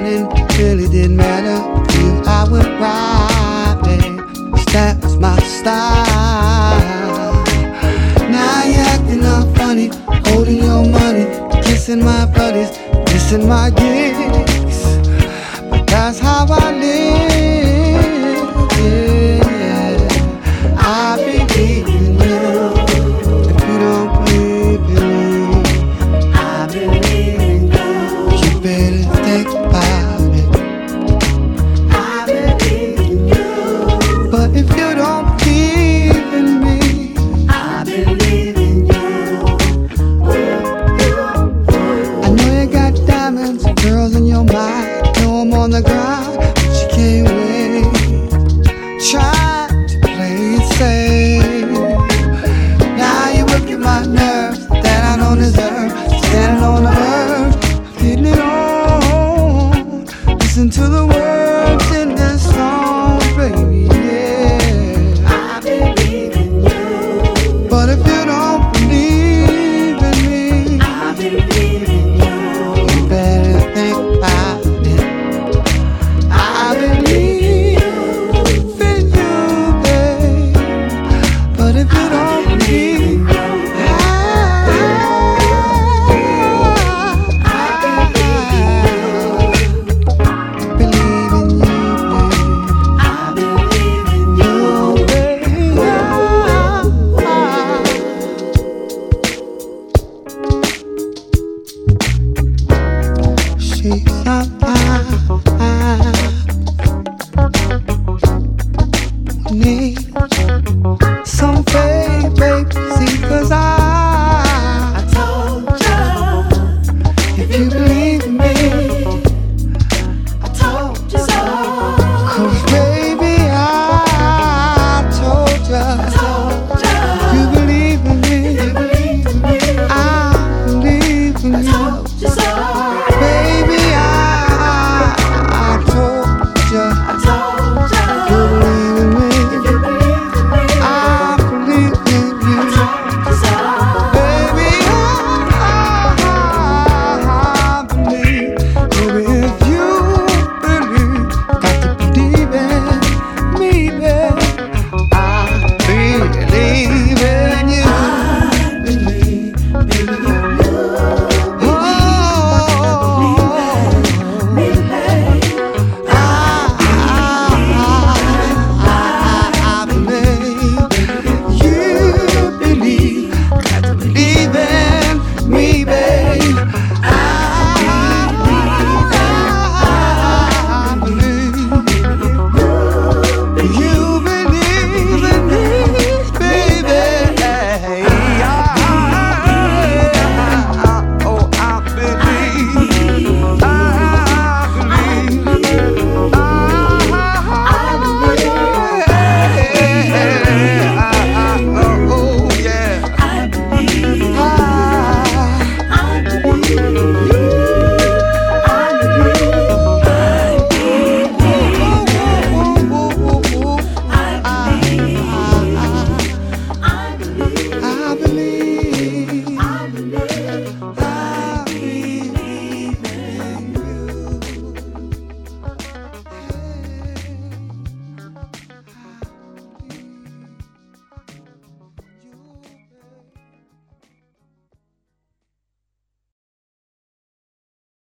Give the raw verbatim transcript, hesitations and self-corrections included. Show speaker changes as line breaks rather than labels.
running, really didn't matter. You, I went right there, 'cause that was my style. Now you're acting all funny, holding your money, kissing my buddies, missing my gigs. But that's how I live, yeah. I believe in you. If you don't believe in me, I believe in you. You better think about it. I believe in you. But if you don't believe in me, I believe in you. I know you got diamonds and girls in your mind. Know I'm on the ground, but you can't win. Try to play it safe. Now you're working my nerves that I don't deserve. Standing on the verge, getting it on. Listen to the words in this song, baby, yeah. I believe in you. But if you don't believe in me, I believe in you. You better think about it. I believe in you, babe. But if you don't believe, she's not mine. Need some faith, baby, see, 'cause I, I told ya, if you believe